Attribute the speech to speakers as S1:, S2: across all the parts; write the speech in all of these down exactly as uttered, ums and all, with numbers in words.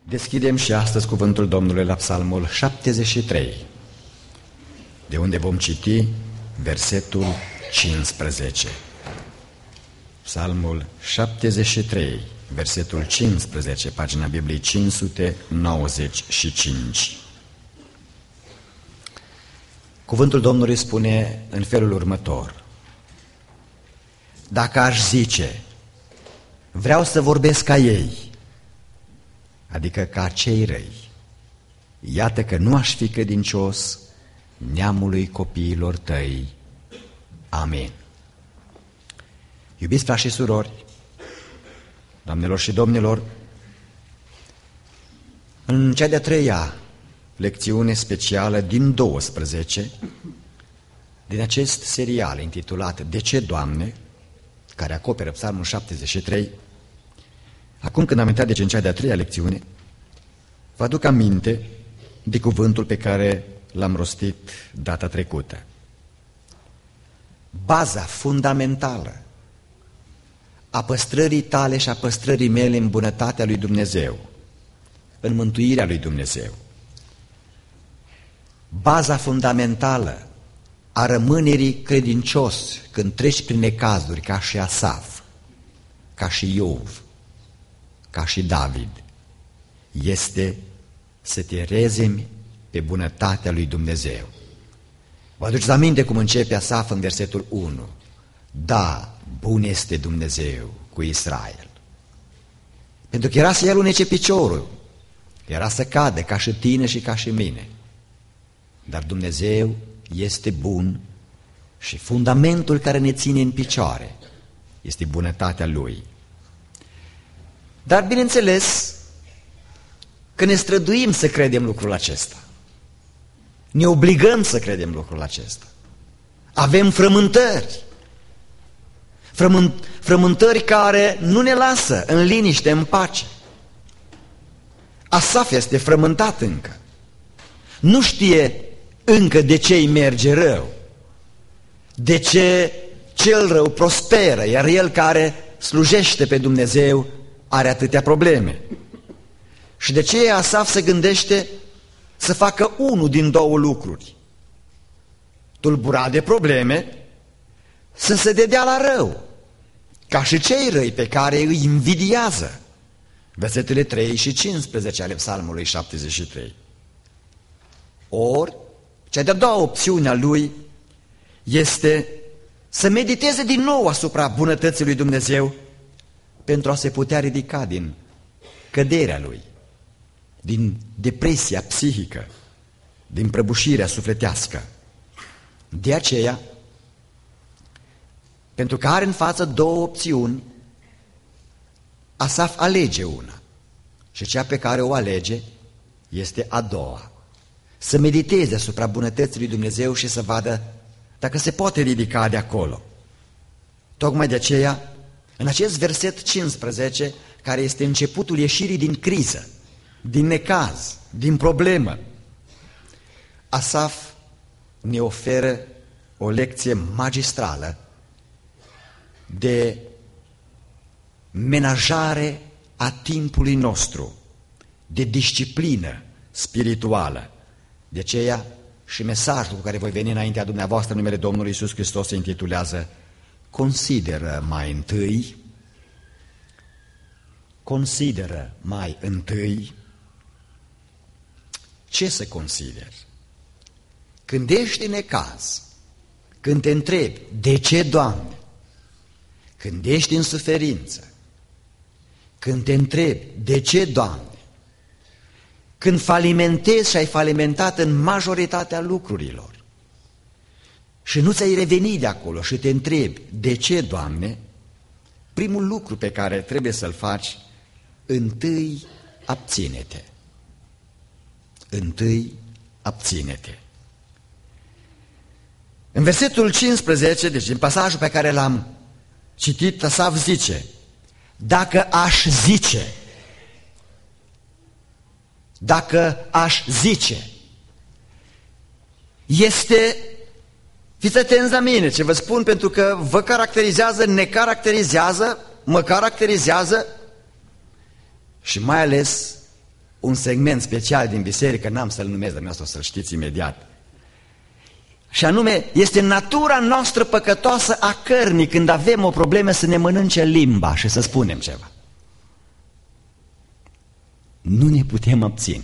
S1: Deschidem și astăzi cuvântul Domnului la Psalmul șaptezeci și trei, de unde vom citi versetul cincisprezece. Psalmul șaptezeci și trei, versetul cincisprezece, pagina Bibliei cinci sute nouăzeci și cinci. Cuvântul Domnului spune în felul următor: dacă aș zice, vreau să vorbesc ca ei, adică ca cei răi, iată că nu aș fi credincios neamului copiilor tăi. Amin. Iubiți frați și surori, doamnelor și domnilor, în cea de-a treia lecțiune specială din douăsprezece, din acest serial intitulat De ce, Doamne?, care acoperă Psalmul șaptezeci și trei, acum când am intrat deci în cea de-a treia lecțiune, vă aduc aminte de cuvântul pe care l-am rostit data trecută. Baza fundamentală a păstrării tale și a păstrării mele în bunătatea lui Dumnezeu, în mântuirea lui Dumnezeu. Baza fundamentală a rămânerii credincios când treci prin necazuri, ca și Asaf, ca și Iov, ca și David, este să te rezemi pe bunătatea lui Dumnezeu. Vă aduceți aminte cum începe Asaf în versetul unu? Da, bun este Dumnezeu cu Israel. Pentru că era să-i alunece piciorul, era să cadă ca și tine și ca și mine. Dar Dumnezeu este bun și fundamentul care ne ține în picioare este bunătatea Lui. Dar bineînțeles că ne străduim să credem lucrul acesta. Ne obligăm să credem lucrul acesta. Avem frământări. Frământ, frământări care nu ne lasă în liniște, în pace. Asaf este frământat încă. Nu știe încă de ce îi merge rău, de ce cel rău prosperă, iar el care slujește pe Dumnezeu are atâtea probleme. Și de ce Asaf se gândește să facă unul din două lucruri: tulburat de probleme, să se dedea la rău, ca și cei răi pe care îi invidiază. Versetele trei și cincisprezece ale Psalmului șaptezeci și trei. Ori, cea de-a doua opțiune a lui este să mediteze din nou asupra bunătății lui Dumnezeu pentru a se putea ridica din căderea lui, din depresia psihică, din prăbușirea sufletească. De aceea, pentru că are în față două opțiuni, Asaf alege una și cea pe care o alege este a doua: să mediteze asupra bunătății lui Dumnezeu și să vadă dacă se poate ridica de acolo. Tocmai de aceea, în acest verset cincisprezece, care este începutul ieșirii din criză, din necaz, din problemă, Asaf ne oferă o lecție magistrală de menajare a timpului nostru, de disciplină spirituală. De aceea și mesajul cu care voi veni înaintea dumneavoastră în numele Domnului Iisus Hristos se intitulează: Consideră mai întâi, consideră mai întâi. Ce să consideri? Când ești în necaz, când te întrebi, de ce, Doamne? Când ești în suferință, când te întrebi, de ce, Doamne? Când falimentezi și ai falimentat în majoritatea lucrurilor și nu ți-ai revenit de acolo și te întrebi, de ce, Doamne? Primul lucru pe care trebuie să-l faci: întâi abține-te. Întâi abține-te. În versetul cincisprezece, deci în pasajul pe care l-am citit, Asaf zice: dacă aș zice, dacă aș zice, este, fiți atenți la mine ce vă spun, pentru că vă caracterizează, ne caracterizează, mă caracterizează și mai ales un segment special din biserică, n-am să-l numesc, dar o să-l știți imediat. Și anume, este natura noastră păcătoasă a cărnii, când avem o problemă, să ne mănânce limba și să spunem ceva. Nu ne putem abține.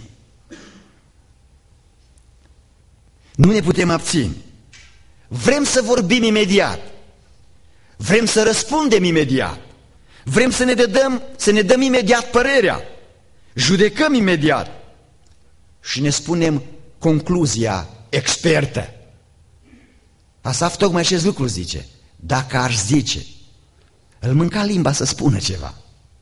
S1: Nu ne putem abține. Vrem să vorbim imediat. Vrem să răspundem imediat. Vrem să ne dăm, să ne dăm imediat părerea. Judecăm imediat. Și ne spunem concluzia expertă. Asaf tocmai acest lucru zice. Dacă aș zice, îl mânca limba să spună ceva.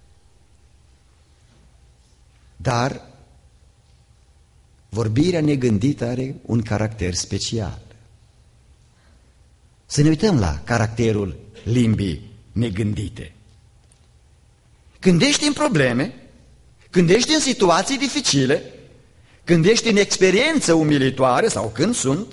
S1: Dar vorbirea negândită are un caracter special. Să ne uităm la caracterul limbii negândite. Când ești în probleme, când ești în situații dificile, când ești în experiență umilitoare sau când sunt,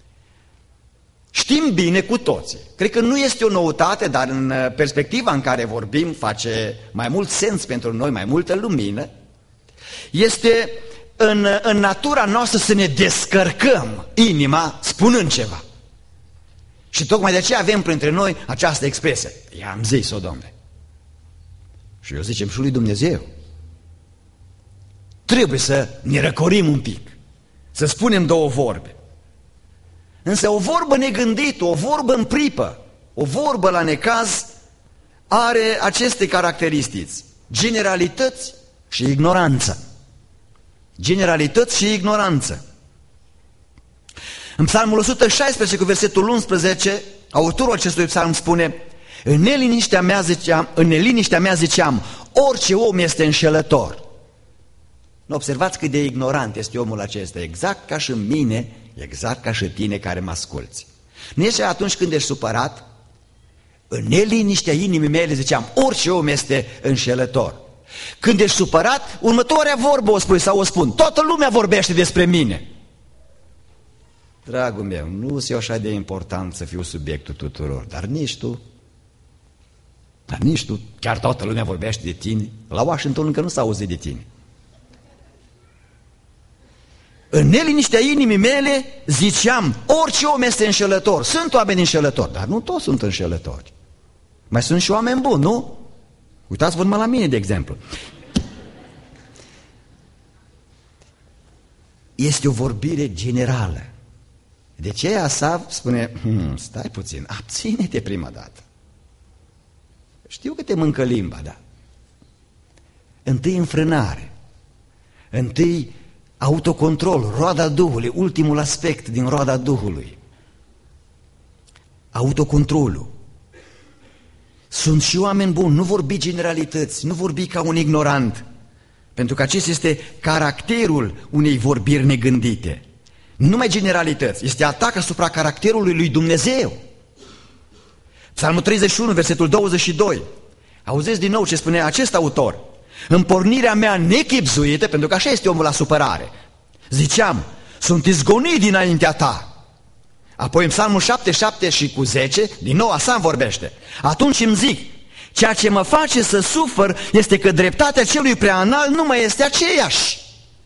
S1: știm bine cu toții. Cred că nu este o noutate, dar în perspectiva în care vorbim face mai mult sens pentru noi, mai multă lumină. Este în, în natura noastră să ne descărcăm inima spunând ceva. Și tocmai de aceea avem printre noi această expresie. I-am zis-o, Domnule. Și eu zicem și lui Dumnezeu. Trebuie să ne răcorim un pic, să spunem două vorbe. Însă o vorbă negândită, o vorbă în pripă, o vorbă la necaz are aceste caracteristici: generalități și ignoranță. Generalități și ignoranță. În Psalmul o sută șaisprezece cu versetul unsprezece, autorul acestui psalm spune: În neliniștea mea ziceam, în neliniștea mea ziceam, orice om este înșelător. Observați cât de ignorant este omul acesta, exact ca și mine, exact ca și tine care mă asculți. Nu este atunci când ești supărat? În neliniștea inimii mele ziceam, orice om este înșelător. Când ești supărat, următoarea vorbă o spui sau o spun, toată lumea vorbește despre mine. Dragul meu, nu e așa de important să fiu subiectul tuturor, dar nici tu, dar nici tu, chiar toată lumea vorbește de tine. La Washington încă nu s-a auzit de tine. În neliniștea inimii mele ziceam, orice om este înșelător. Sunt oameni înșelători, dar nu toți sunt înșelători. Mai sunt și oameni buni, nu? Uitați-vă numai la mine, de exemplu. Este o vorbire generală. De ce Asaf spune, hm, stai puțin, abține-te prima dată. Știu că te mâncă limba, da. Întâi înfrânare, întâi autocontrol, roada Duhului, ultimul aspect din roada Duhului. Autocontrolul. Sunt și oameni buni, nu vorbi generalități, nu vorbi ca un ignorant, pentru că acesta este caracterul unei vorbiri negândite. Nu numai generalități, este atac asupra caracterului lui Dumnezeu. Psalmul treizeci și unu, versetul douăzeci și doi. Auziți din nou ce spune acest autor. În pornirea mea nechibzuită, pentru că așa este omul la supărare, ziceam, sunt izgonit dinaintea ta. Apoi în Psalmul șaptezeci și șapte și cu zece, din nou Asaf vorbește. Atunci îmi zic, ceea ce mă face să sufăr este că dreptatea celui prea înalt nu mai este aceeași.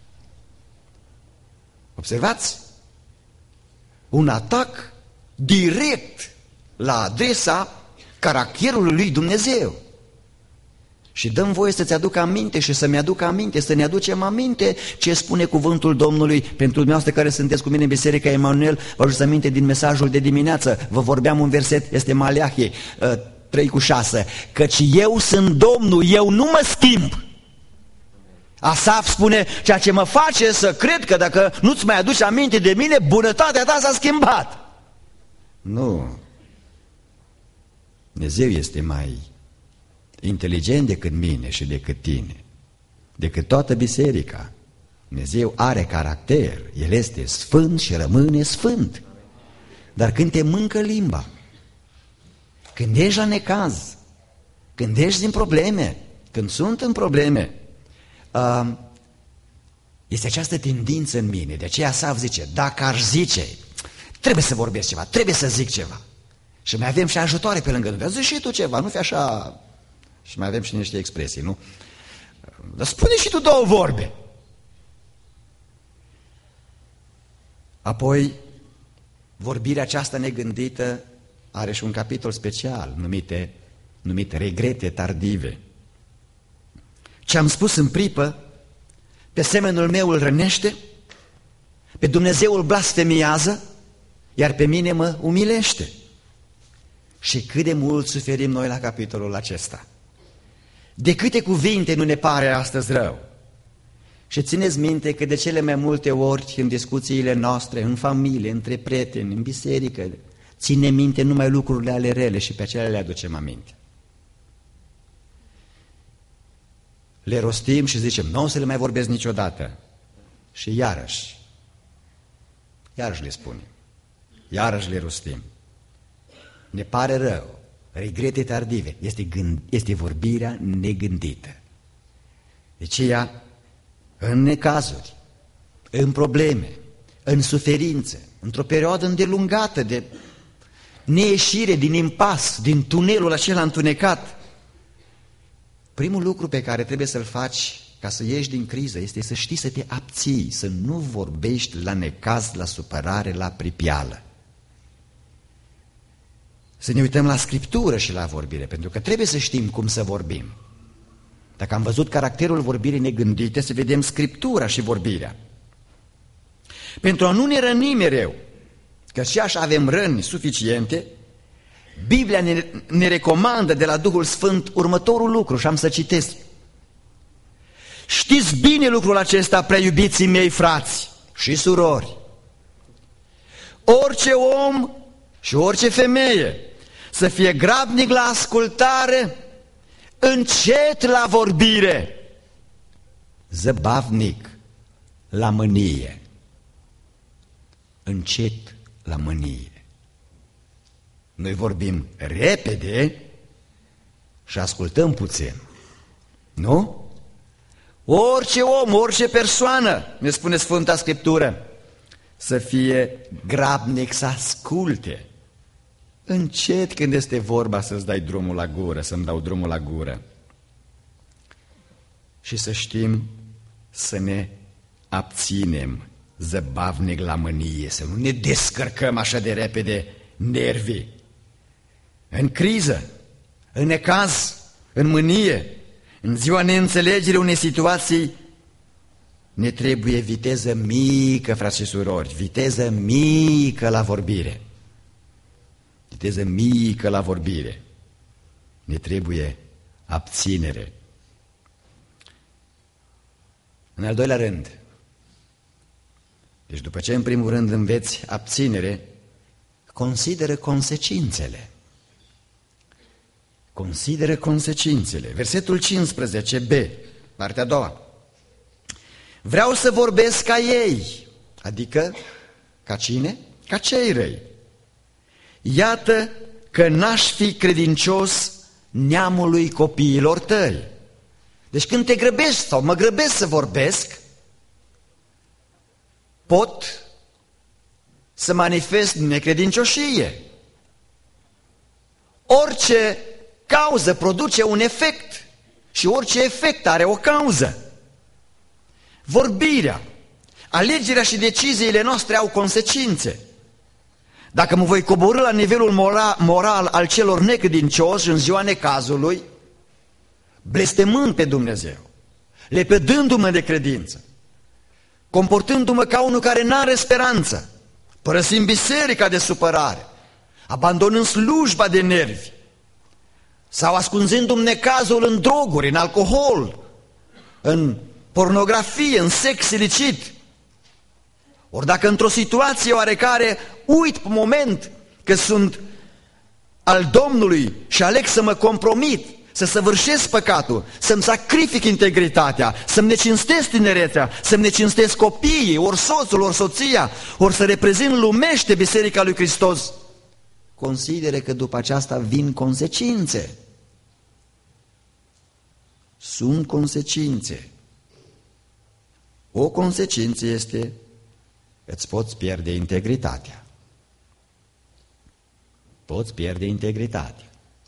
S1: Observați? Un atac direct la adresa caracterului lui Dumnezeu. Și dăm voie să-ți aduc aminte și să-mi aduc aminte, să ne aducem aminte ce spune cuvântul Domnului pentru dumneavoastră care sunteți cu mine în Biserica Emanuel. Vă aduceți aminte din mesajul de dimineață, vă vorbeam un verset, este Maleahi trei cu șase, căci eu sunt Domnul, eu nu mă schimb. Asaf spune, ceea ce mă face să cred că dacă nu-ți mai aduci aminte de mine, bunătatea ta s-a schimbat. Nu. Dumnezeu este mai inteligent decât mine și decât tine, decât toată biserica. Dumnezeu are caracter, El este sfânt și rămâne sfânt. Dar când te mâncă limba, când ești la necaz, când ești în probleme, când sunt în probleme, este această tendință în mine. De aceea Asaf zice, dacă aș zice, trebuie să vorbesc ceva, trebuie să zic ceva. Și mai avem și ajutoare pe lângă noi. Zici și tu ceva, nu fi așa. Și mai avem și niște expresii, nu? Dar spune și tu două vorbe. Apoi, vorbirea aceasta negândită are și un capitol special numite, numit regrete tardive. Ce am spus în pripă, pe semenul meu îl rănește, pe Dumnezeu îl blasfemiază, iar pe mine mă umilește. Și cât de mult suferim noi la capitolul acesta. De câte cuvinte nu ne pare astăzi rău. Și țineți minte că de cele mai multe ori în discuțiile noastre, în familie, între prieteni, în biserică, ține minte numai lucrurile ale rele și pe acelea le aducem aminte. Le rostim și zicem, nu o să le mai vorbesc niciodată. Și iarăși, iarăși le spunem, iarăși le rostim. Ne pare rău, regrete tardive, este, gând, este vorbirea negândită. De aceea, în necazuri, în probleme, în suferințe, într-o perioadă îndelungată de neieșire din impas, din tunelul acela întunecat, primul lucru pe care trebuie să-l faci ca să ieși din criză este să știi să te abții, să nu vorbești la necaz, la supărare, la pripială. Să ne uităm la Scriptură și la vorbire, pentru că trebuie să știm cum să vorbim. Dacă am văzut caracterul vorbirii negândite, să vedem Scriptura și vorbirea. Pentru a nu ne răni mereu, că și așa avem răni suficiente, Biblia ne, ne recomandă de la Duhul Sfânt următorul lucru și am să citesc. Știți bine lucrul acesta, prea iubiții mei frați și surori. Orice om și orice femeie să fie grabnic la ascultare, încet la vorbire, zăbavnic la mânie. Încet la mânie. Noi vorbim repede și ascultăm puțin. Nu? Orice om, orice persoană, ne spune Sfânta Scriptură, să fie grabnic să asculte. Încet când este vorba să-ți dai drumul la gură, să-mi dau drumul la gură. Și să știm să ne abținem zăbavnic la mânie, să nu ne descărcăm așa de repede nervii. În criză, în necaz, în mânie, în ziua neînțelegerii unei situații, ne trebuie viteză mică, frați și surori, viteză mică la vorbire. Viteză mică la vorbire. Ne trebuie abținere. În al doilea rând, deci după ce în primul rând înveți abținere, consideră consecințele. Consideră consecințele. Versetul cincisprezece b, partea a doua. Vreau să vorbesc ca ei, adică ca cine? Ca cei răi. Iată că n-aș fi credincios neamului copiilor tăi. Deci când te grăbești sau mă grăbesc să vorbesc, pot să manifest necredincioșie. Orice cauză produce un efect și orice efect are o cauză. Vorbirea, alegerea și deciziile noastre au consecințe. Dacă mă voi coborî la nivelul moral, moral al celor necredincioși în ziua necazului, blestemând pe Dumnezeu, lepădându-mă de credință, comportându-mă ca unul care n-are speranță, părăsind biserica de supărare, abandonând slujba de nervi, sau ascunzându-mi necazul în droguri, în alcool, în pornografie, în sex ilicit. Ori dacă într-o situație oarecare uit pe moment că sunt al Domnului și aleg să mă compromit, să săvârșesc păcatul, să-mi sacrific integritatea, să-mi necinstesc tinerețea, să-mi necinstesc copiii, ori soțul, ori soția, ori să reprezint lumește Biserica lui Hristos, considere că după aceasta vin consecințe. Sunt consecințe. O consecință este că îți poți pierde integritatea. Poți pierde integritatea.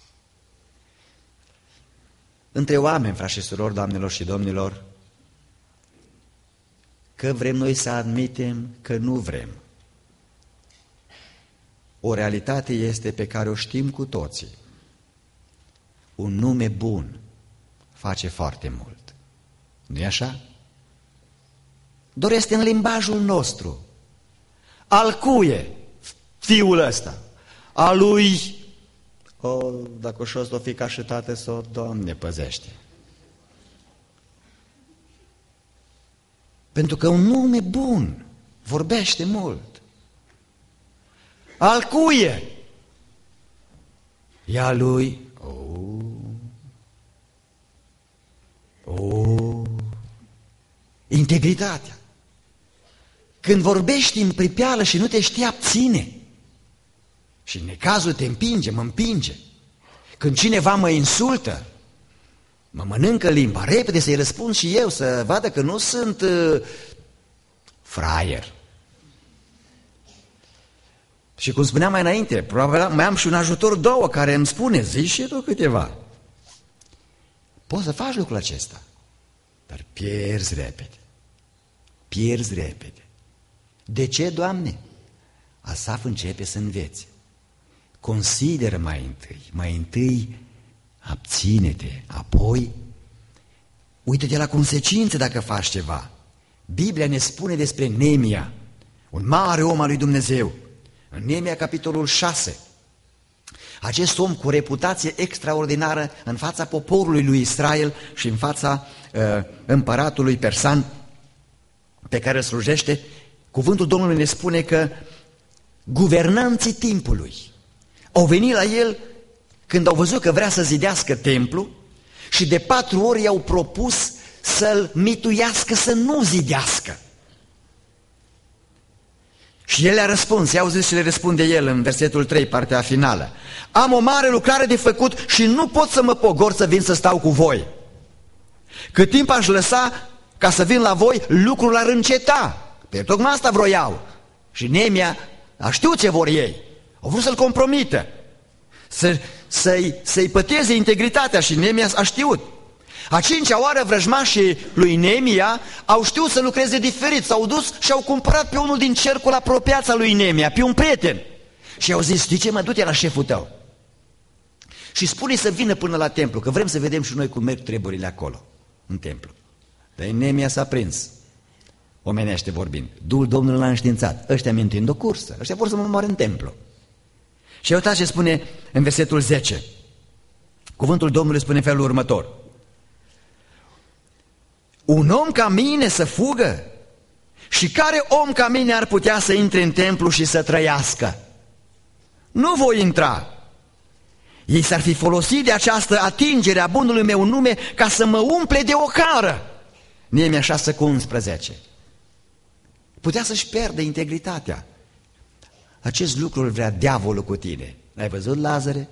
S1: Între oameni, frați și surori, doamnelor și domnilor, că vrem noi să admitem, că nu vrem, o realitate este pe care o știm cu toții. Un nume bun face foarte mult. Nu-i așa? Doar este în limbajul nostru. Al cuie fiul ăsta? Al lui... O, dacă și-o s-o fi ca și tată s-o, Doamne, păzește. Pentru că un nume bun vorbește mult. Al cuie? E al lui... Oh. Oh. Integritatea. Când vorbești în pripeală și nu te știi abține, și în necazul te împinge, mă împinge. Când cineva mă insultă, mă mănâncă limba, repede să-i răspund și eu, să vadă că nu sunt uh, fraier. Și cum spuneam mai înainte, probabil mai am și un ajutor două care îmi spune, zici și tu câteva. Poți să faci lucrul acesta, dar pierzi repede. Pierzi repede. De ce, Doamne? Asaf începe să învețe. Consideră mai întâi, mai întâi abține-te, apoi uită-te la consecințe dacă faci ceva. Biblia ne spune despre Neemia, un mare om al lui Dumnezeu. În Neemia, capitolul șase, acest om cu reputație extraordinară în fața poporului lui Israel și în fața uh, împăratului persan pe care îl slujește, cuvântul Domnului ne spune că guvernanții timpului au venit la el când au văzut că vrea să zidească templu și de patru ori i-au propus să-l mituiască să nu zidească. Și el le-a răspuns, i-au zis și le răspunde el în versetul trei, partea finală. Am o mare lucrare de făcut și nu pot să mă pogor să vin să stau cu voi. Cât timp aș lăsa ca să vin la voi, lucrul ar înceta. Pe tocmai asta vroiau. Și Neemia a știut ce vor ei. Au vrut să-l compromită, să, să-i, să-i păteze integritatea și Neemia a știut. A cincea oară vrăjmașii lui Neemia au știut să lucreze diferit, s-au dus și au cumpărat pe unul din cercul apropiat al lui Neemia, pe un prieten. Și au zis, știi ce, mă, du-te la șeful tău și spune să vină până la templu, că vrem să vedem și noi cum merg treburile acolo, în templu. Dar Neemia s-a prins, omenește vorbind. Duhul Domnului l-a înștiințat. Ăștia mintind o cursă, ăștia vor să mă moară în templu. Și uitați ce spune în versetul zece. Cuvântul Domnului spune în felul următor. Un om ca mine să fugă? Și care om ca mine ar putea să intre în templu și să trăiască? Nu voi intra. Ei s-ar fi folosit de această atingere a bunului meu nume ca să mă umple de ocară. Neemia șase cu unsprezece. Putea să-și pierdă integritatea. Acest lucru îl vrea diavolul cu tine. Ai văzut, Lazare?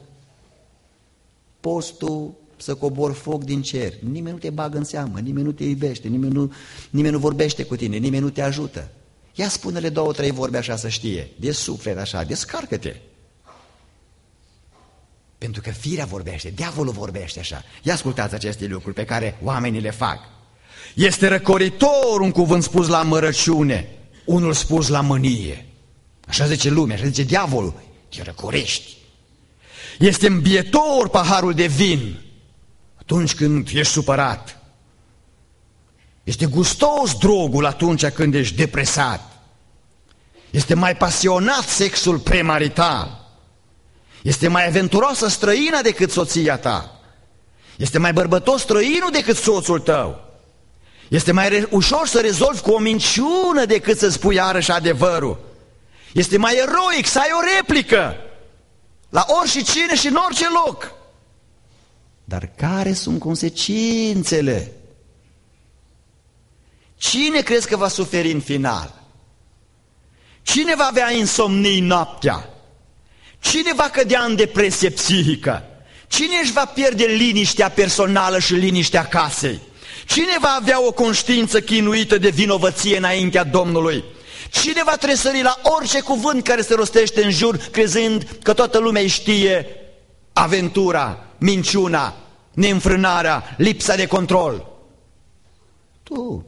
S1: Postul să cobor foc din cer. Nimeni nu te bagă în seamă, nimeni nu te iubește, nimeni nu, nimeni nu vorbește cu tine, nimeni nu te ajută. Ia spune-le două, trei vorbe așa să știe. De suflet așa, descarcă-te. Pentru că firea vorbește, diavolul vorbește așa. Ia ascultați aceste lucruri pe care oamenii le fac. Este răcoritor un cuvânt spus la mărăciune, unul spus la mânie. Așa zice lumea, așa zice diavolul, te răcorești. Este îmbietor paharul de vin atunci când ești supărat. Este gustos drogul atunci când ești depresat. Este mai pasionat sexul premarital. Este mai aventuroasă străina decât soția ta. Este mai bărbătos străinul decât soțul tău. Este mai ușor să rezolvi cu o minciună decât să spui iarăși adevărul. Este mai eroic să ai o replică la orice cine și în orice loc. Dar care sunt consecințele? Cine crezi că va suferi în final? Cine va avea insomnii noaptea? Cine va cădea în depresie psihică? Cine își va pierde liniștea personală și liniștea casei? Cine va avea o conștiință chinuită de vinovăție înaintea Domnului? Cine va tresări la orice cuvânt care se rostește în jur, crezând că toată lumea știe aventura, minciuna, neînfrânarea, lipsa de control? Tu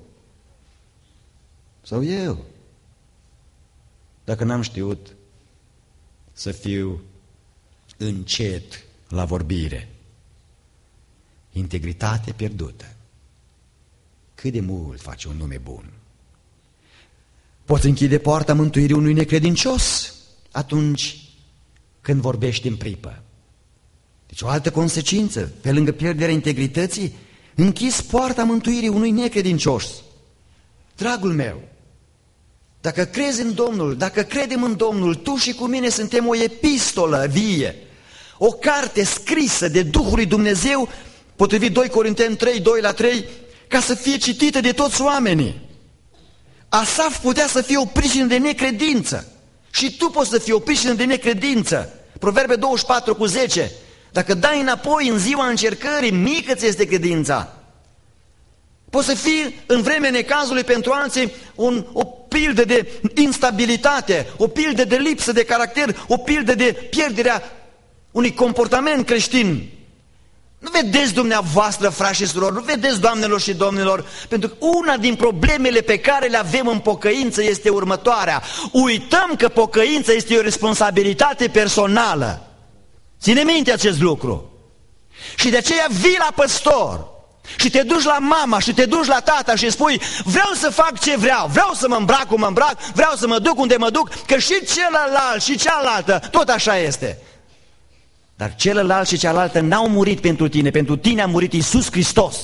S1: sau eu? Dacă n-am știut să fiu încet la vorbire. Integritate pierdută. Cât de mult face un nume bun. Poți închide poarta mântuirii unui necredincios atunci când vorbești în pripă. Deci o altă consecință, pe lângă pierderea integrității, închizi poarta mântuirii unui necredincios. Dragul meu, dacă crezi în Domnul, dacă credem în Domnul, tu și cu mine suntem o epistolă vie, o carte scrisă de Duhul lui Dumnezeu, potrivit doi Corinteni trei, doi la trei, ca să fie citită de toți oamenii. Asaf putea să fie o pricină de necredință și tu poți să fii o pricină de necredință. Proverbe douăzeci și patru cu zece. Dacă dai înapoi în ziua încercării, mică ți este credința. Poți să fii în vremea necazului pentru alții un, o pildă de instabilitate, o pildă de lipsă de caracter, o pildă de pierderea unui comportament creștin. Nu vedeți dumneavoastră, frați și surori, nu vedeți, doamnelor și domnilor, pentru că una din problemele pe care le avem în pocăință este următoarea. Uităm că pocăința este o responsabilitate personală. Ține minte acest lucru. Și de aceea vii la păstor și te duci la mama și te duci la tata și spui: vreau să fac ce vreau, vreau să mă îmbrac cum mă îmbrac, vreau să mă duc unde mă duc, că și celălalt și cealaltă tot așa este. Dar celălalt și cealaltă n-au murit pentru tine, pentru tine a murit Iisus Hristos.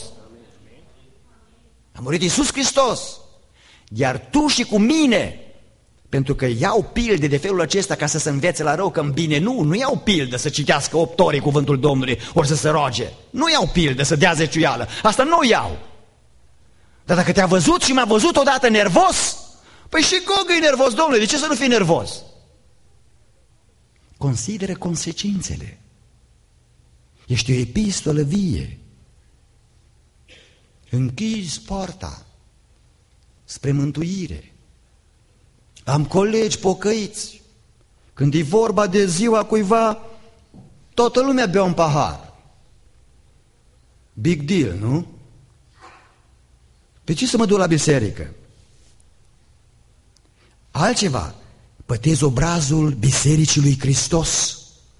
S1: A murit Iisus Hristos. Iar tu și cu mine, pentru că iau pilde de felul acesta ca să se învețe la rău că în bine, nu, nu iau pildă să citească opt ore cuvântul Domnului, ori să se roage. Nu iau pildă să dea zeciuială, asta nu iau. Dar dacă te-a văzut și m-a văzut odată nervos, păi și Gog e nervos, Domnule, de ce să nu fii nervos? Consideră consecințele. Ești o epistolă vie. Închizi poarta spre mântuire. Am colegi pocăiți. Când e vorba de ziua cuiva, toată lumea bea un pahar. Big deal, nu? Pe ce să mă duc la biserică? Altceva, pătez obrazul Bisericii lui Hristos.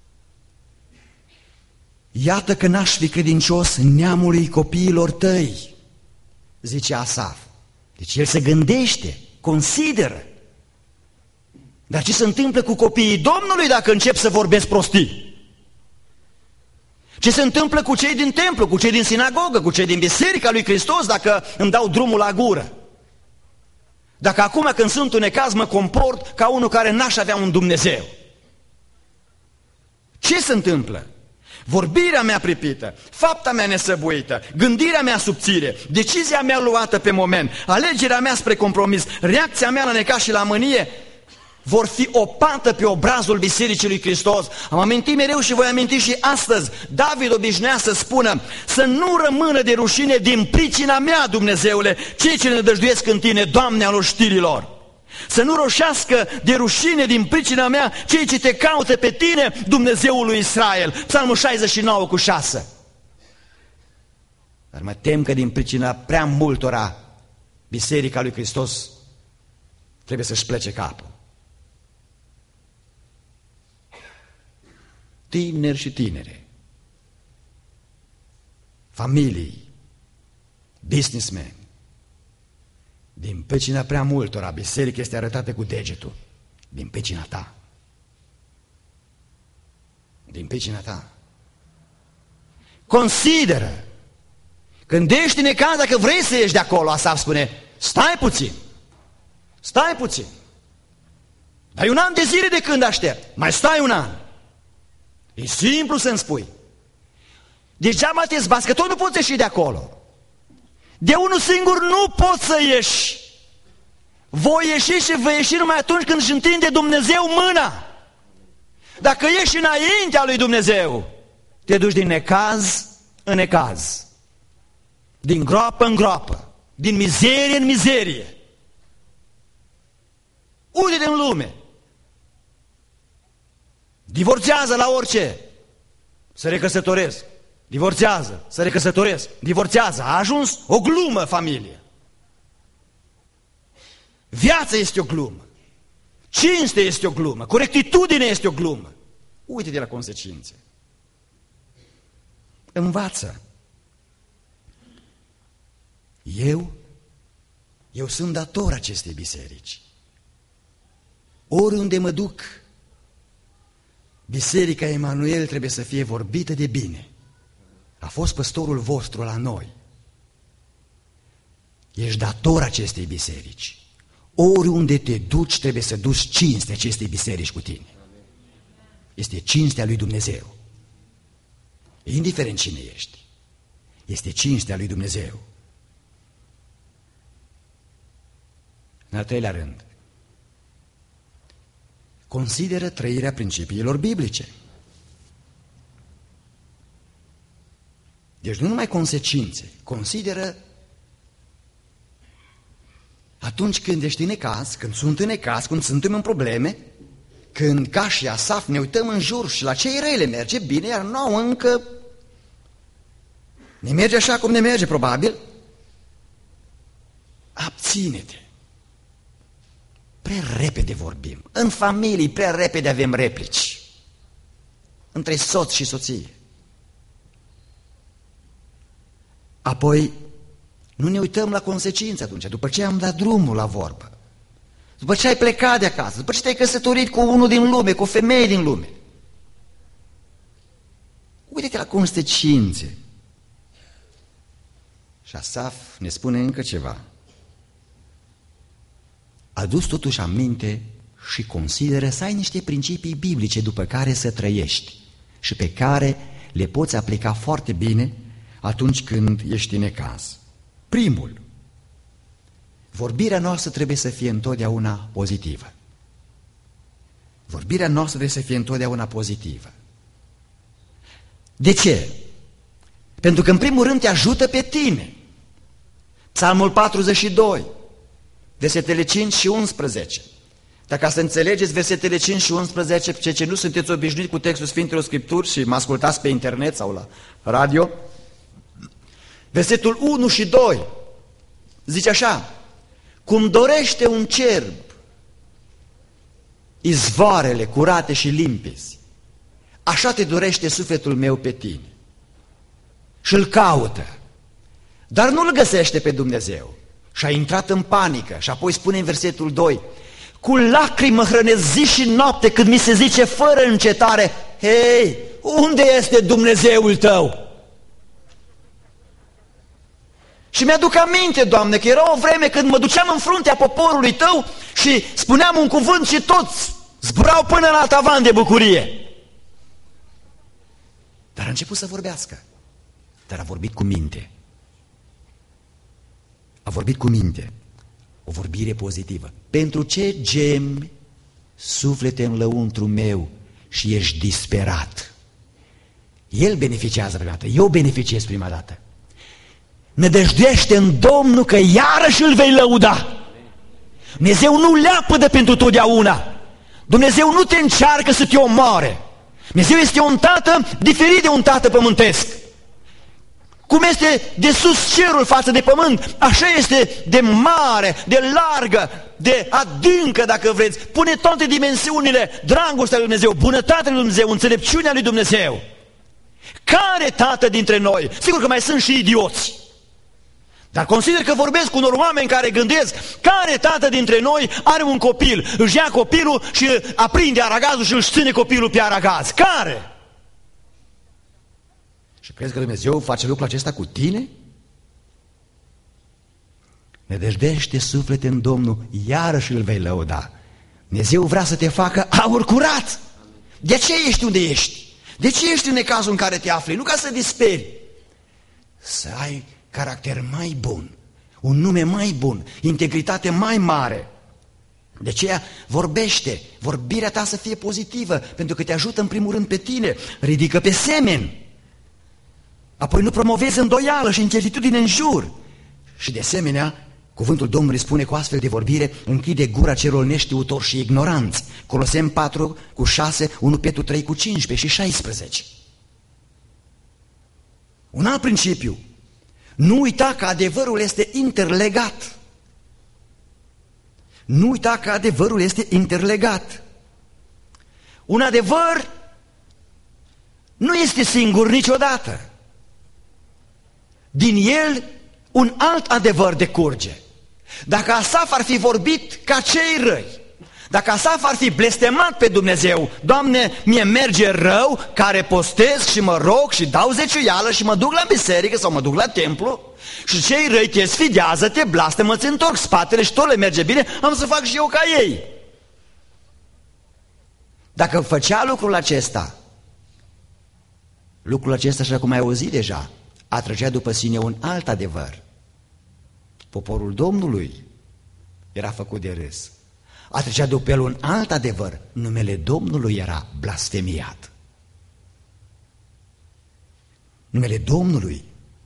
S1: Iată că n-aș fi credincios neamului copiilor tăi, zice Asaf. Deci el se gândește, consideră. Dar ce se întâmplă cu copiii Domnului dacă încep să vorbesc prostii? Ce se întâmplă cu cei din templu, cu cei din sinagogă, cu cei din Biserica lui Hristos dacă îmi dau drumul la gură? Dacă acum când sunt un necaz mă comport ca unul care n-aș avea un Dumnezeu? Ce se întâmplă? Vorbirea mea pripită, fapta mea nesăbuită, gândirea mea subțire, decizia mea luată pe moment, alegerea mea spre compromis, reacția mea la necaz și la mânie vor fi o pată pe obrazul Bisericii lui Hristos. Am amintit mereu și voi aminti și astăzi. David obișnuia să spună: să nu rămână de rușine din pricina mea, Dumnezeule, cei ce ne dăjduiesc în tine, Doamne al oștirilor. Să nu roșească de rușine din pricina mea cei ce te caută pe tine, Dumnezeul lui Israel. Psalmul șaizeci și nouă cu șase. Dar mă tem că din pricina prea multora Biserica lui Hristos trebuie să-și plece capul. Tineri și tinere, familii, businessmen, din pricina prea multora biserica este arătată cu degetul. Din pricina ta. Din pricina ta. Consideră, când ești în necaz, dacă vrei să ieși de acolo, Asaf spune: stai puțin, stai puțin. Dar e un an de zile de când aștept, mai stai un an. E simplu să-mi spui. Degeaba te zbați, că tot nu poți ieși de acolo. De unul singur nu poți să ieși. Voi ieși și vei ieși numai atunci când își întinde Dumnezeu mâna. Dacă ieși înaintea lui Dumnezeu, te duci din necaz în necaz, din groapă în groapă, din mizerie în mizerie. Unde din lume divorțează la orice, să recăsătoresc, divorțează, să recăsătoresc, divorțează, a ajuns o glumă familie. Viața este o glumă.
S2: Cinste este o glumă, corectitudine este o glumă. Uite de la consecințe. Învață. Eu, eu sunt dator acestei biserici. Oriunde mă duc, Biserica Emanuel trebuie să fie vorbită de bine. A fost păstorul vostru la noi. Ești dator acestei biserici. Oriunde te duci, trebuie să duci cinste acestei biserici cu tine. Este cinstea lui Dumnezeu. Indiferent cine ești, este cinstea lui Dumnezeu. În al treilea rând, consideră trăirea principiilor biblice. Deci nu numai consecințe, consideră atunci când ești în necaz, când sunt în necaz, când suntem în probleme, când ca și Asaf ne uităm în jur și la cei rei le merge bine, iar nouă încă ne merge așa cum ne merge probabil, abține-te. Prea repede vorbim. În familii prea repede avem replici. Între soț și soție. Apoi nu ne uităm la consecințe atunci, după ce am dat drumul la vorbă, după ce ai plecat de acasă, după ce te-ai căsătorit cu unul din lume, cu o femeie din lume. Uite-te la consecințe. Și Asaf ne spune încă ceva. Adu-ți totuși aminte și consideră să ai niște principii biblice după care să trăiești și pe care le poți aplica foarte bine atunci când ești în necaz. Primul, vorbirea noastră trebuie să fie întotdeauna pozitivă. Vorbirea noastră trebuie să fie întotdeauna pozitivă. De ce? Pentru că în primul rând te ajută pe tine. Psalmul patruzeci și doi, versetele cinci și unsprezece. Dacă să înțelegeți versetele cinci și unsprezece, ceea ce nu sunteți obișnuiți cu textul Sfintelor Scripturi și mă ascultați pe internet sau la radio, versetul unu și doi zice așa: cum dorește un cerb izvoarele curate și limpezi, așa te dorește sufletul meu pe tine. Și îl caută, dar nu-l găsește pe Dumnezeu. Și a intrat în panică. Și apoi spune în versetul doi: cu lacrimi mă hrănesc zi și noapte când mi se zice fără încetare: hei, unde este Dumnezeul tău? Și mi-aduc aminte, Doamne, că era o vreme când mă duceam în fruntea poporului tău și spuneam un cuvânt și toți zburau până la tavan de bucurie. Dar a început să vorbească. Dar a vorbit cu minte. A vorbit cu minte. O vorbire pozitivă. Pentru ce gemi, suflete în lăuntru meu, și ești disperat? El beneficiază prima dată, eu beneficiez prima dată. Nădăjduiește în Domnul că iarăși îl vei lăuda. Dumnezeu nu leapădă pentru totdeauna. Dumnezeu nu te încearcă să te omoare. Dumnezeu este un tată diferit de un tată pământesc. Cum este de sus cerul față de pământ, așa este de mare, de largă, de adâncă, dacă vreți. Pune toate dimensiunile, dragostea lui Dumnezeu, bunătatea lui Dumnezeu, înțelepciunea lui Dumnezeu. Care tată dintre noi? Sigur că mai sunt și idioți. Dar consider că vorbesc cu unor oameni care gândesc: care tată dintre noi are un copil, își ia copilul și aprinde aragazul și își ține copilul pe aragaz? Care? Și crezi că Dumnezeu face lucrul acesta cu tine? Nădăjduiește suflete în Domnul, iarăși îl vei lăuda. Dumnezeu vrea să te facă aur curat. De ce ești unde ești? De ce ești în necazul în care te afli? Nu ca să disperi. Să ai caracter mai bun, un nume mai bun, integritate mai mare. De aceea vorbește, vorbirea ta să fie pozitivă, pentru că te ajută în primul rând pe tine, ridică pe semeni. Apoi nu promovezi îndoială și incertitudine în jur. Și de asemenea, cuvântul Domnului spune: cu astfel de vorbire închide gura celor neștiutori și ignoranți. Coloseni patru cu șase, unu Petru trei cu cincisprezece și șaisprezece. Un alt principiu: nu uita că adevărul este interlegat. Nu uita că adevărul este interlegat. Un adevăr nu este singur niciodată. Din el un alt adevăr decurge. Dacă Asaf ar fi vorbit ca cei răi, dacă Asaf ar fi blestemat pe Dumnezeu, Doamne, mie merge rău, care postez și mă rog și dau zeciuială și mă duc la biserică sau mă duc la templu, și cei răi te sfidează, te blastemă, îți întorc spatele și tot le merge bine, am să fac și eu ca ei. Dacă făcea lucrul acesta, lucrul acesta, așa cum ai auzit deja, atrăgea după sine un alt adevăr. Poporul Domnului era făcut de râs. Atrăgea după el un alt adevăr. Numele Domnului era blasfemiat. Numele Domnului.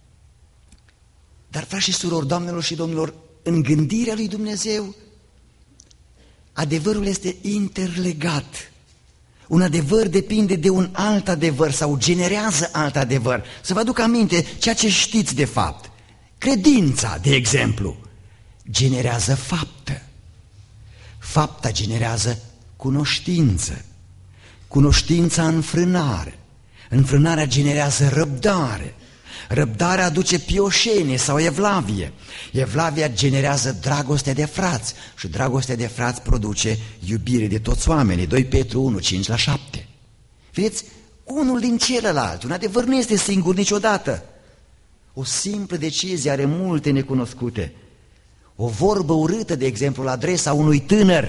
S2: Dar, frați și surori, doamnelor și domnilor, în gândirea lui Dumnezeu, adevărul este interlegat. Un adevăr depinde de un alt adevăr sau generează alt adevăr. Să vă aduc aminte ceea ce știți de fapt. Credința, de exemplu, generează faptă. Fapta generează cunoștință. Cunoștința înfrânare. Înfrânarea generează răbdare. Răbdarea aduce pioșenie sau evlavie. Evlavia generează dragoste de frați și dragostea de frați produce iubire de toți oamenii. doi Petru unu, cinci la șapte. Vedeți, unul din celălalt, un adevăr nu este singur niciodată. O simplă decizie are multe necunoscute. O vorbă urâtă, de exemplu, la adresa unui tânăr,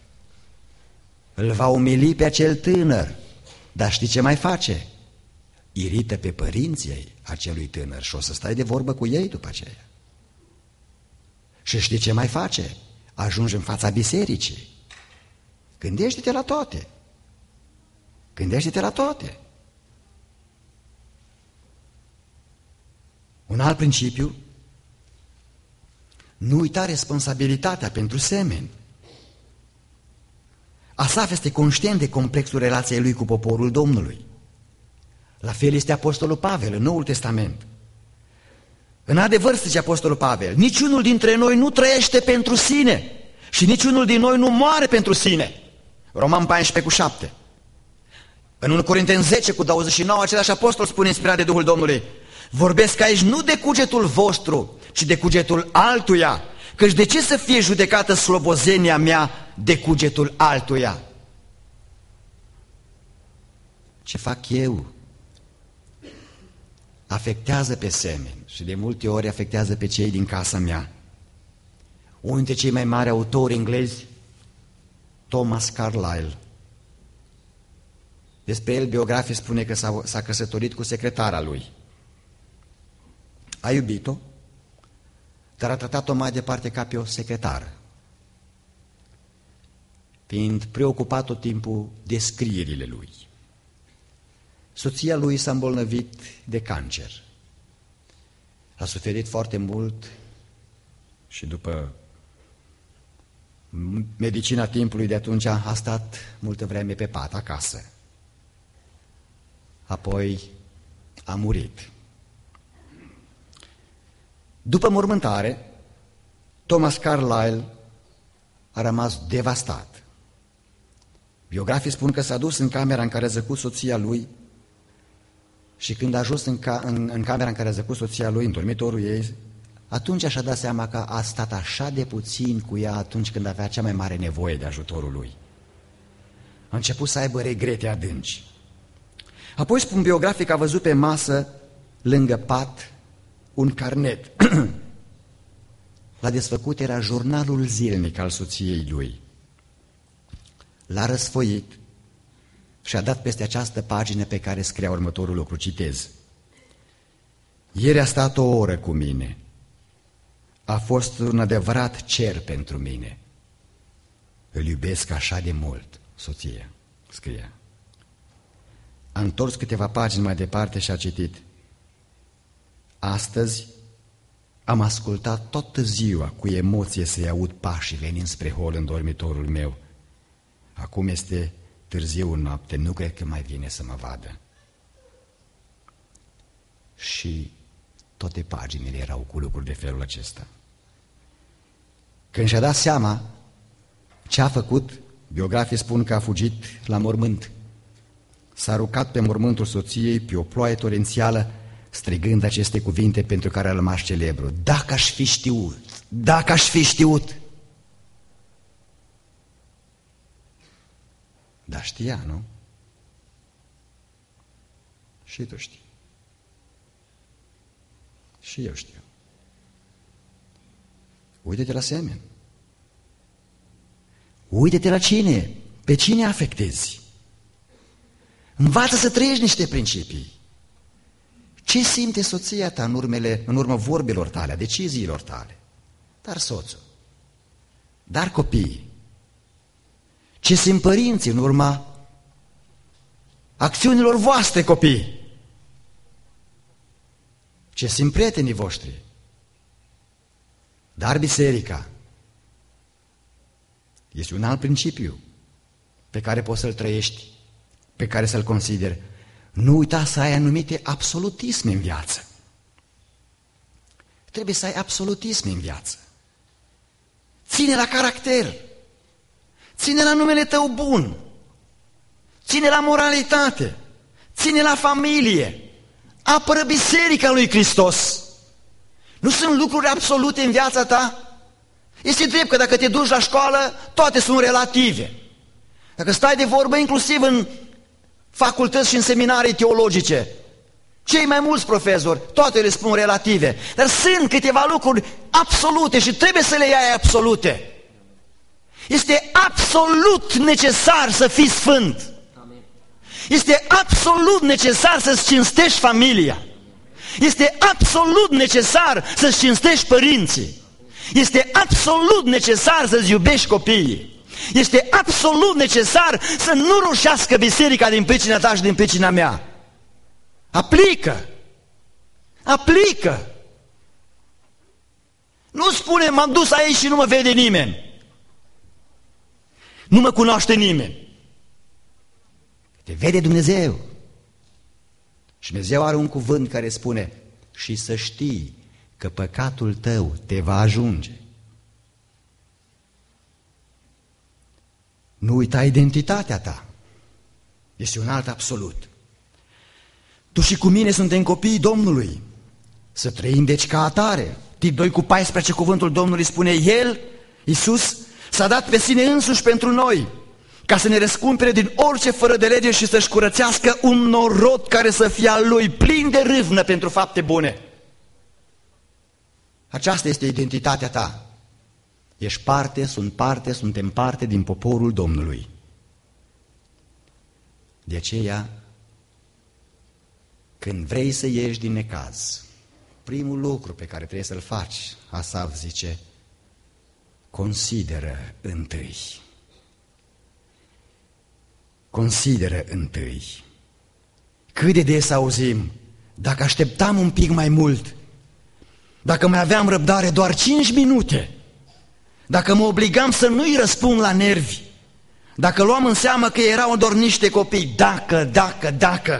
S2: îl va umili pe acel tânăr, dar știi ce mai face? Irită pe părinții ei acelui tânăr și o să stai de vorbă cu ei după aceea. Și știi ce mai face? Ajungi în fața bisericii. Gândește-te la toate. Gândește-te la toate. Un alt principiu, nu uita responsabilitatea pentru semeni. Asaf este conștient de complexul relației lui cu poporul Domnului. La fel este apostolul Pavel în Noul Testament. În adevăr, zice apostolul Pavel, niciunul dintre noi nu trăiește pentru sine și niciunul din noi nu moare pentru sine. Roman paisprezece cu șapte. În unu Corinteni zece cu douăzeci și nouă, același apostol spune, inspirat de Duhul Domnului, vorbesc aici nu de cugetul vostru, ci de cugetul altuia, căci de ce să fie judecată slobozenia mea de cugetul altuia? Ce fac eu afectează pe semeni și de multe ori afectează pe cei din casa mea. Unul dintre cei mai mari autori englezi, Thomas Carlyle, despre el biografie spune că s-a căsătorit cu secretara lui. A iubit-o, dar a tratat-o mai departe ca pe o secretară, fiind preocupat tot timpul de scrierile lui. Soția lui s-a îmbolnăvit de cancer. A suferit foarte mult și după medicina timpului de atunci a stat multă vreme pe pat acasă. Apoi a murit. După mormântare, Thomas Carlyle a rămas devastat. Biografii spun că s-a dus în camera în care a zăcut soția lui și când a ajuns în, ca, în, în camera în care a zăcut soția lui, în dormitorul ei, atunci și-a dat seama că a stat așa de puțin cu ea atunci când avea cea mai mare nevoie de ajutorul lui. A început să aibă regrete adânci. Apoi, spun biografii, că a văzut pe masă, lângă pat, un carnet. La desfăcut era jurnalul zilnic al soției lui. L-a răsfoit și a dat peste această pagină pe care scria următorul lucru, citez. Ieri a stat o oră cu mine. A fost un adevărat cer pentru mine. Îl iubesc așa de mult, soția, scria. A întors câteva pagini mai departe și a citit. Astăzi am ascultat toată ziua cu emoție să-i aud pașii venind spre hol în dormitorul meu. Acum este târziu în noapte, nu cred că mai vine să mă vadă. Și toate paginile erau cu lucruri de felul acesta. Când și-a dat seama Ce a făcut? Biografii spun că a fugit la mormânt. S-a rucat pe mormântul soției pe o ploaie torențială, strigând aceste cuvinte pentru care a rămas celebru: dacă aș fi știut, dacă aș fi știut. Dar știa, nu? Și tu știi. Și eu știu. Uite-te la semeni. Uite-te la cine, pe cine afectezi. Învață să trăiești niște principii. Ce simte soția ta în, urmele, în urmă vorbilor tale, a deciziilor tale? Dar soțul, dar copiii. Ce simt părinții în urma acțiunilor voastre, copii? Ce simt prietenii voștri? Dar biserica este un alt principiu pe care poți să-l trăiești, pe care să-l consideri. Nu uita să ai anumite absolutisme în viață. Trebuie să ai absolutisme în viață. Ține la caracter, ține la numele tău bun, ține la moralitate, ține la familie, apără biserica lui Hristos. Nu sunt lucruri absolute în viața ta? Este drept că dacă te duci la școală, toate sunt relative. Dacă stai de vorbă, inclusiv în facultăți și în seminarii teologice, cei mai mulți profesori, toate le spun relative. Dar sunt câteva lucruri absolute și trebuie să le iei absolute. Este absolut necesar să fii sfânt. Este absolut necesar să-ți cinstești familia. Este absolut necesar să-ți cinstești părinții. Este absolut necesar să-ți iubești copiii. Este absolut necesar să nu rușească biserica din pricina ta și din pricina mea. Aplică! Aplică! Nu spune, m-am dus aici și nu mă vede nimeni. Nu mă cunoaște nimeni. Te vede Dumnezeu. Și Dumnezeu are un cuvânt care spune: și să știi că păcatul tău te va ajunge. Nu uita identitatea ta. Este un alt absolut. Tu și cu mine suntem copiii Domnului. Să trăim deci ca atare. Tip doi cu paisprezece, cuvântul Domnului spune: El, Iisus, s-a dat pe sine însuși pentru noi, ca să ne răscumpere din orice fără de lege și să-și curățească un norod care să fie al Lui, plin de râvnă pentru fapte bune. Aceasta este identitatea ta. Ești parte, sunt parte, suntem parte din poporul Domnului. De aceea, când vrei să ieși din necaz, primul lucru pe care trebuie să-l faci, Asaf zice, consideră întâi. Consideră întâi. Cât de des auzim: dacă așteptam un pic mai mult, dacă mai aveam răbdare doar cinci minute, dacă mă obligam să nu-i răspund la nervi, dacă luam în seamă că erau doar niște copii, dacă, dacă, dacă.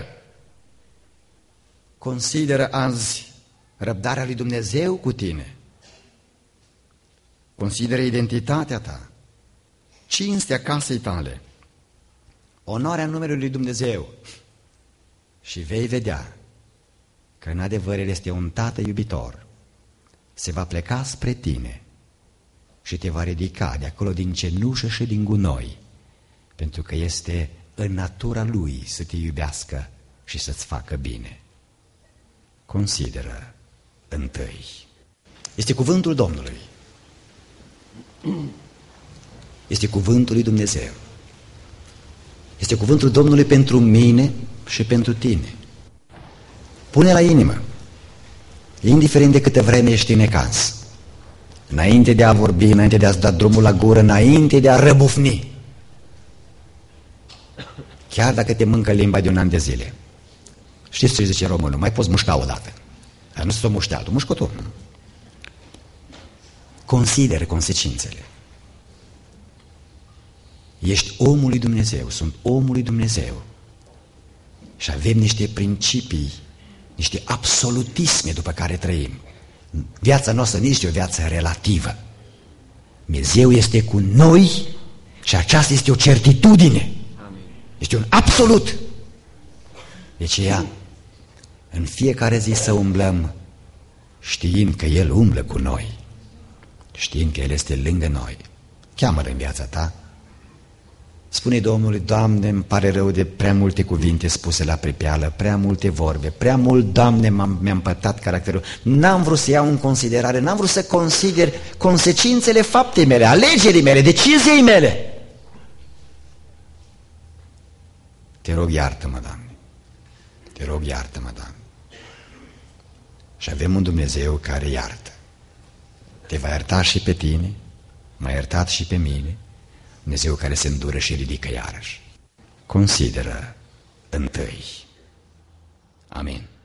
S2: Consideră azi răbdarea lui Dumnezeu cu tine. Consideră identitatea ta, cinstea casei tale, onoarea numelui lui Dumnezeu și vei vedea că în adevăr El este un Tată iubitor. Se va pleca spre tine și te va ridica de acolo din cenușă și din gunoi, pentru că este în natura Lui să te iubească și să-ți facă bine. Consideră întâi. Este cuvântul Domnului. Este cuvântul lui Dumnezeu. Este cuvântul Domnului pentru mine și pentru tine. Pune la inimă, indiferent de câtă vreme ești în necaz, înainte de a vorbi, înainte de a-ți da drumul la gură, înainte de a răbufni, chiar dacă te mâncă limba de un an de zile. Știți ce zice românul? Mai poți mușca odată. Dar nu să o muște altul, mușcă tu. Consideră consecințele. Ești omul lui Dumnezeu, sunt omul lui Dumnezeu. Și avem niște principii, niște absolutisme după care trăim. Viața noastră nu este o viață relativă. Dumnezeu este cu noi Și aceasta este o certitudine. Este un absolut. De aceea, în fiecare zi să umblăm știind că El umblă cu noi, știind că El este lângă noi. Cheamă-L în viața ta. Spune Domnului: Doamne, îmi pare rău de prea multe cuvinte spuse la pripeală, prea multe vorbe, prea mult, Doamne, mi-am pătat caracterul. N-am vrut să iau în considerare, n-am vrut să consider consecințele faptei mele, alegerii mele, deciziei mele. Te rog, iartă-mă, Doamne. Te rog, iartă-mă, Doamne. Și avem un Dumnezeu care iartă. Te va ierta și pe tine, m-a iertat și pe mine, Dumnezeu care se îndură și ridică iarăși. Consideră întâi. Amin.